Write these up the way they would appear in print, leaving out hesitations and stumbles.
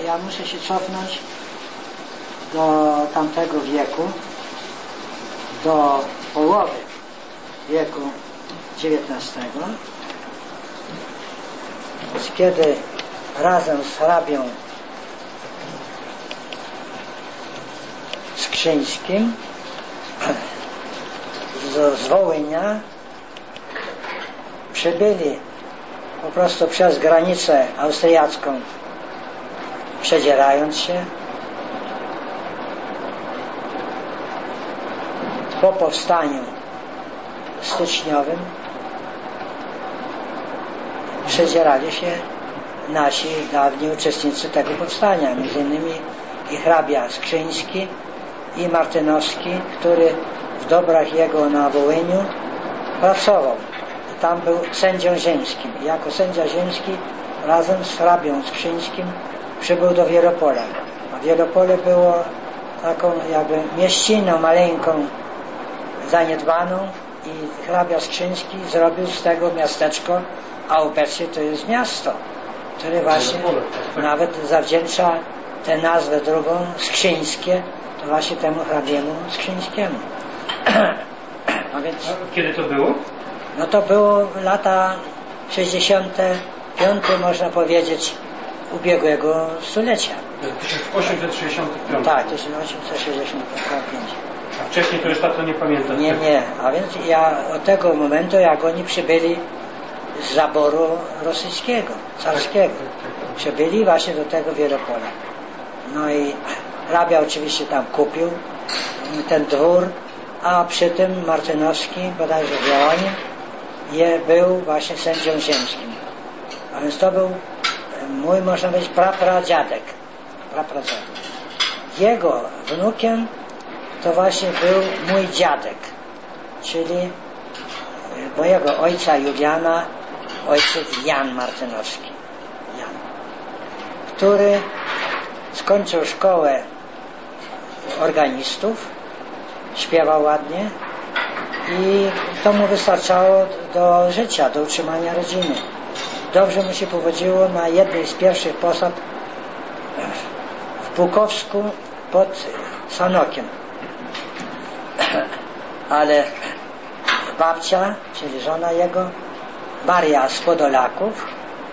ja muszę się cofnąć do tamtego wieku, do połowy wieku XIX, kiedy razem z hrabią Skrzyńskim z Wołynia przybyli po prostu przez granicę austriacką, przedzierając się po powstaniu styczniowym. Przedzierali się nasi dawni uczestnicy tego powstania, między innymi i hrabia Skrzyński i Martynowski, który w dobrach jego na Wołyniu pracował. Tam był sędzią ziemskim. Jako sędzia ziemski razem z hrabią Skrzyńskim przybył do Wielopola. A Wielopole było taką jakby mieściną maleńką, zaniedbaną, i hrabia Skrzyński zrobił z tego miasteczko, a obecnie to jest miasto, które właśnie nawet zawdzięcza tę nazwę drugą, Skrzyńskie, to właśnie temu hrabiemu Skrzyńskiemu. A więc, kiedy to było? no to było lata 65, można powiedzieć, ubiegłego stulecia. 1865. Tak, 1865. A wcześniej to już tato nie pamiętam. Nie, a więc ja od tego momentu, jak oni przybyli z zaboru rosyjskiego, carskiego, przybyli właśnie do tego Wielopola. No i hrabia oczywiście tam kupił ten dwór, a przy tym Martynowski, bodajże w Jałonie, był właśnie sędzią ziemskim. A więc to był mój, można powiedzieć, prapradziadek. Jego wnukiem to właśnie był mój dziadek, czyli mojego ojca Juliana, ojciec Jan Martynowski, który skończył szkołę organistów, śpiewał ładnie i to mu wystarczało do życia, do utrzymania rodziny. Dobrze mu się powodziło na jednej z pierwszych posad w Bukowsku pod Sanokiem. Ale babcia, czyli żona jego, Maria z Podolaków,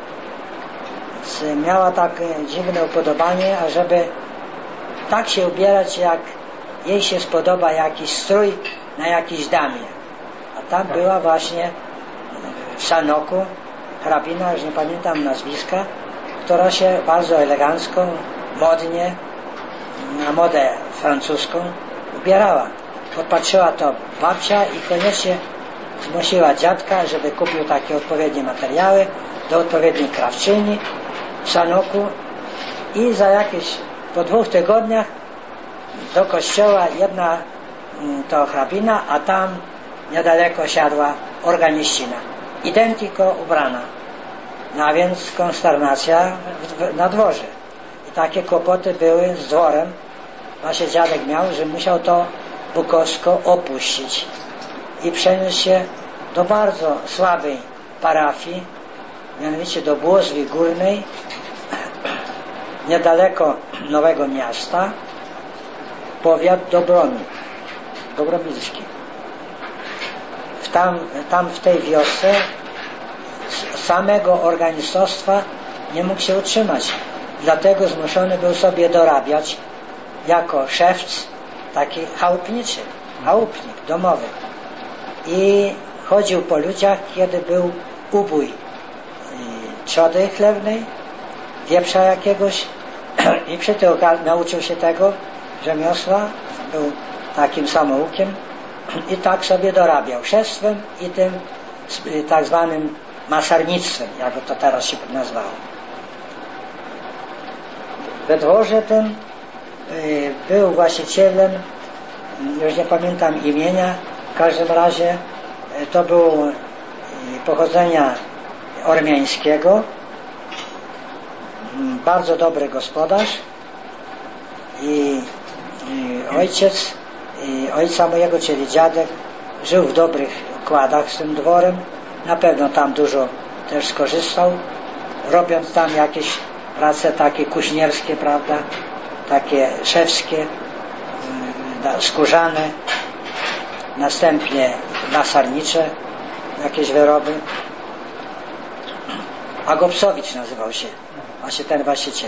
miała takie dziwne upodobanie, ażeby tak się ubierać, jak jej się spodoba jakiś strój na jakiejś damie. A tam była właśnie w Sanoku hrabina, już nie pamiętam nazwiska, która się bardzo elegancko, modnie, na modę francuską ubierała. Podpatrzyła to babcia i koniecznie zmusiła dziadka, żeby kupił takie odpowiednie materiały do odpowiedniej krawczyni w Sanoku i za jakieś po 2 tygodniach do kościoła jedna to hrabina, a tam niedaleko siadła organiścina. Identyko ubrana. No a więc konsternacja na dworze. I takie kłopoty były z dworem. Właśnie dziadek miał, że musiał to Bukowsko opuścić i przenieść się do bardzo słabej parafii, mianowicie do Błozwi Górnej, niedaleko Nowego Miasta, powiat Dobromilski. Tam w tej wiosce samego organistostwa nie mógł się utrzymać, dlatego zmuszony był sobie dorabiać jako szewc, taki chałupniczy, chałupnik domowy, i chodził po ludziach, kiedy był ubój trzody chlewnej, wieprza jakiegoś i przy tym nauczył się tego rzemiosła, był takim samoukiem i tak sobie dorabiał szewstwem i tym tak zwanym masarnictwem, jak to teraz się nazwało. We dworze tym był właścicielem, już nie pamiętam imienia, w każdym razie to był pochodzenia ormiańskiego, bardzo dobry gospodarz i ojciec ojca mojego, czyli dziadek, żył w dobrych układach z tym dworem, na pewno tam dużo też skorzystał, robiąc tam jakieś prace takie kuśnierskie, prawda, takie szewskie, skórzane, następnie masarnicze, jakieś wyroby. Agopsowicz nazywał się właśnie ten właściciel.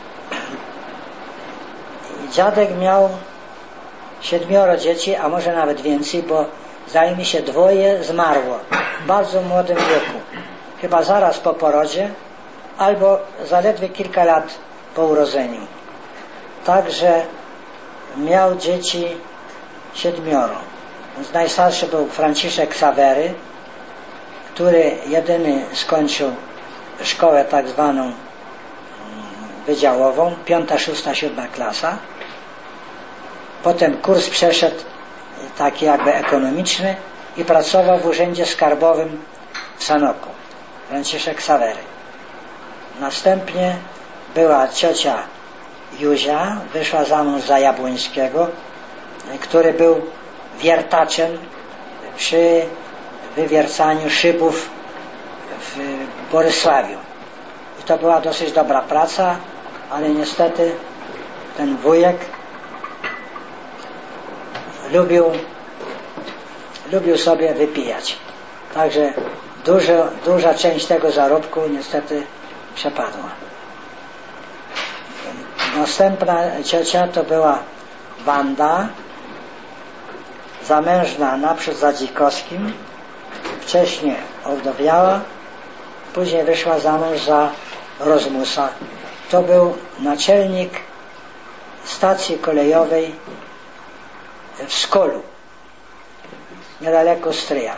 I dziadek miał 7 dzieci, a może nawet więcej, bo zdaje mi się 2 zmarło w bardzo młodym wieku. Chyba zaraz po porodzie, albo zaledwie kilka lat po urodzeniu. Także miał dzieci 7. Więc najstarszy był Franciszek Sawery, który jedyny skończył szkołę tak zwaną wydziałową, 5., 6., 7. klasa. Potem kurs przeszedł taki jakby ekonomiczny i pracował w urzędzie skarbowym w Sanoku. Franciszek Sawery. Następnie była ciocia Józia, wyszła za mąż za Jabłońskiego, który był wiertaczem przy wywiercaniu szybów w Borysławiu. I to była dosyć dobra praca, ale niestety ten wujek lubił sobie wypijać. Także duża część tego zarobku niestety przepadła. Następna ciocia to była Wanda, zamężna naprzód za Dzikowskim, wcześniej owdowiała, później wyszła za mąż za Rozmusa. To był naczelnik stacji kolejowej w Skolu, niedaleko Stryja.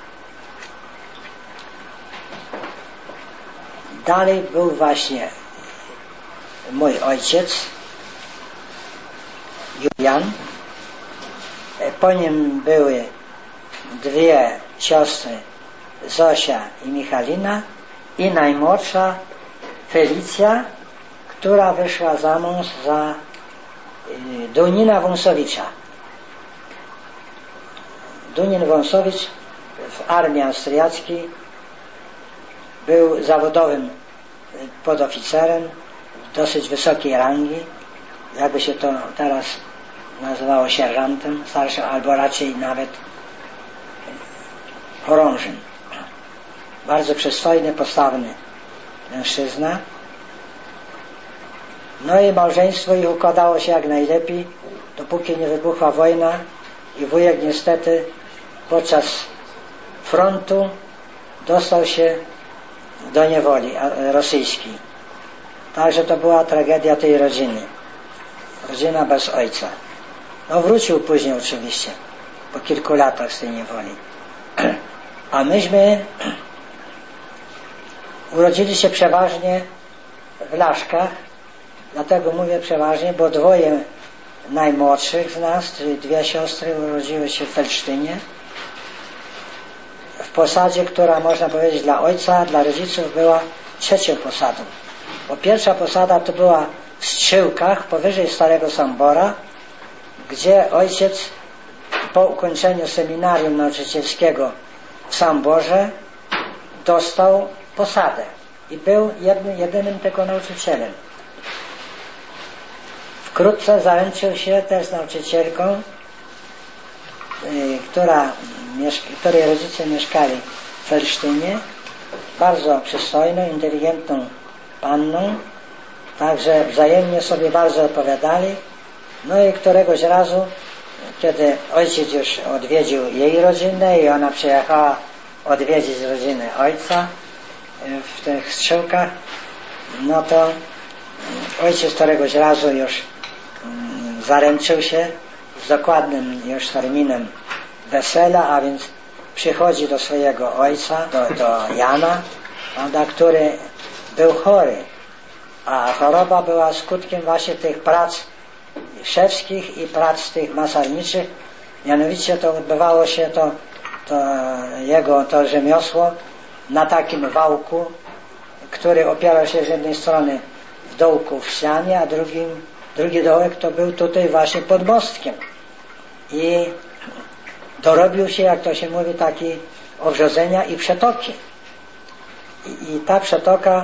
Dalej był właśnie mój ojciec, Julian. Po nim były 2 siostry, Zosia i Michalina, i najmłodsza Felicja, która wyszła za mąż za Dunina Wąsowicza. Dunin Wąsowicz w armii austriackiej był zawodowym podoficerem dosyć wysokiej rangi, jakby się to teraz nazywało sierżantem starszym, albo raczej nawet chorążym. Bardzo przystojny, postawny mężczyzna. No i małżeństwo ich układało się jak najlepiej, dopóki nie wybuchła wojna i wujek niestety podczas frontu dostał się do niewoli rosyjskiej. Także to była tragedia tej rodziny. Rodzina bez ojca. No wrócił później oczywiście, po kilku latach z tej niewoli. A myśmy urodzili się przeważnie w Laszkach, dlatego mówię przeważnie, bo 2 najmłodszych z nas, czyli 2 siostry urodziły się w Felsztynie, w posadzie, która można powiedzieć dla ojca, dla rodziców była 3. posadą. Bo pierwsza posada to była w Strzyłkach, powyżej Starego Sambora, gdzie ojciec po ukończeniu seminarium nauczycielskiego w Samborze dostał posadę i był jedynym tylko nauczycielem. Wkrótce zaręczył się też z nauczycielką, której rodzice mieszkali w Felsztynie, bardzo przystojną, inteligentną panną, także wzajemnie sobie bardzo odpowiadali. No i któregoś razu, kiedy ojciec już odwiedził jej rodzinę i ona przyjechała odwiedzić rodzinę ojca w tych Strzyłkach, no to ojciec któregoś razu już zaręczył się z dokładnym już terminem wesela, a więc przychodzi do swojego ojca, do Jana, który był chory, a choroba była skutkiem właśnie tych prac szewskich i prac tych masarniczych. Mianowicie to odbywało się to rzemiosło na takim wałku, który opierał się z jednej strony w dołku w ścianie, a drugi dołek to był tutaj właśnie pod mostkiem. I dorobił się, jak to się mówi, taki owrzodzenia i przetoki. I ta przetoka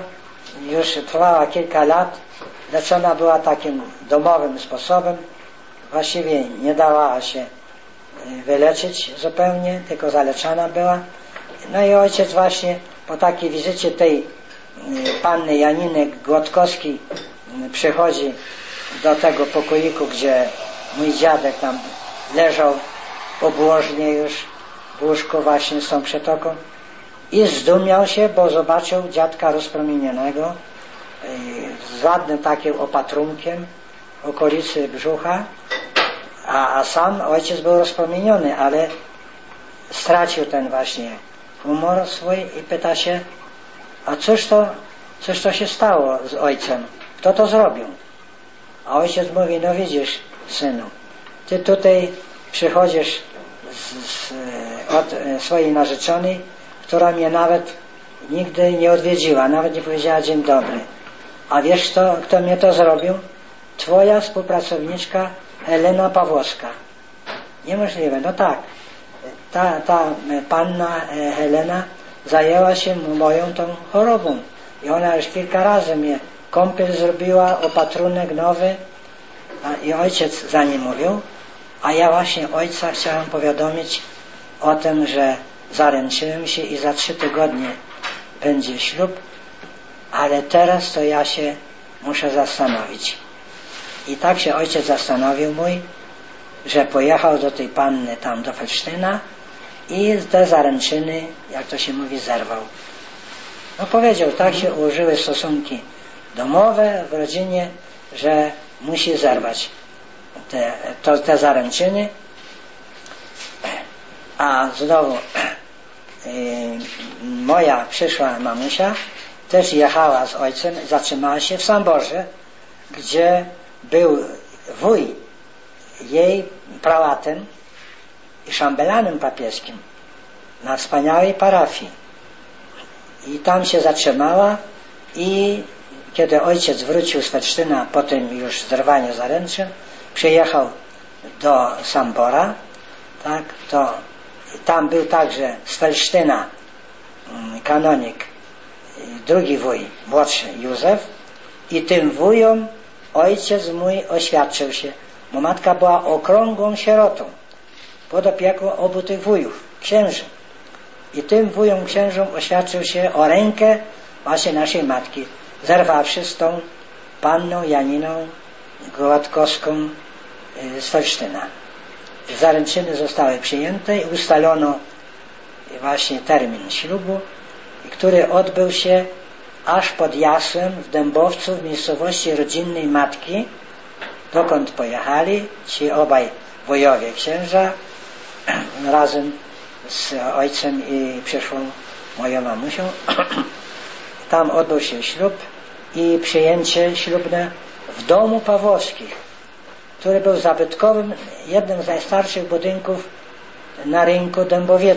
już trwała kilka lat, leczona była takim domowym sposobem, właściwie nie dała się wyleczyć zupełnie, tylko zaleczana była. No i ojciec właśnie po takiej wizycie tej panny Janiny Gładkowskiej przychodzi do tego pokoiku, gdzie mój dziadek tam leżał obłożnie już w łóżku właśnie z tą przetoką i zdumiał się, bo zobaczył dziadka rozpromienionego z ładnym takim opatrunkiem w okolicy brzucha, a sam ojciec był rozpromieniony, ale stracił ten właśnie humor swój i pyta się, a cóż to się stało z ojcem? Kto to zrobił? A ojciec mówi, no widzisz, synu, ty tutaj przychodzisz od swojej narzeczonej, która mnie nawet nigdy nie odwiedziła, nawet nie powiedziała dzień dobry. A wiesz kto mnie to zrobił? Twoja współpracowniczka Helena Pawłowska. Niemożliwe, no tak. Ta panna Helena zajęła się moją tą chorobą i ona już kilka razy mnie kąpiel zrobiła, opatrunek nowy i ojciec za nim mówił, a ja właśnie ojca chciałem powiadomić o tym, że zaręczyłem się i za 3 tygodnie będzie ślub, ale teraz to ja się muszę zastanowić. I tak się ojciec zastanowił mój, że pojechał do tej panny tam do Felsztyna i te zaręczyny, jak to się mówi, zerwał. No powiedział, tak się ułożyły stosunki domowe w rodzinie, że musi zerwać te zaręczyny. A znowu moja przyszła mamusia też jechała z ojcem, zatrzymała się w Samborze, gdzie był wuj jej prałatem i szambelanem papieskim na wspaniałej parafii. I tam się zatrzymała i kiedy ojciec wrócił z Felsztyna po tym już zerwaniu zaręczyn, przyjechał do Sambora, tak, to tam był także z Felsztyna kanonik, drugi wuj, młodszy Józef, i tym wujom ojciec mój oświadczył się, bo matka była okrągłą sierotą pod opieką obu tych wujów, księży. I tym wujom księżom oświadczył się o rękę właśnie naszej matki, zerwawszy z tą panną Janiną Gładkowską z Felsztyna. Zaręczyny zostały przyjęte i ustalono właśnie termin ślubu, który odbył się aż pod Jasłem w Dębowcu, w miejscowości rodzinnej matki, dokąd pojechali ci obaj wujowie księża razem z ojcem i przyszłą moją mamusią. Tam odbył się ślub i przyjęcie ślubne w domu Pawłowskich, który był zabytkowym, jednym z najstarszych budynków na rynku Dębowieckim.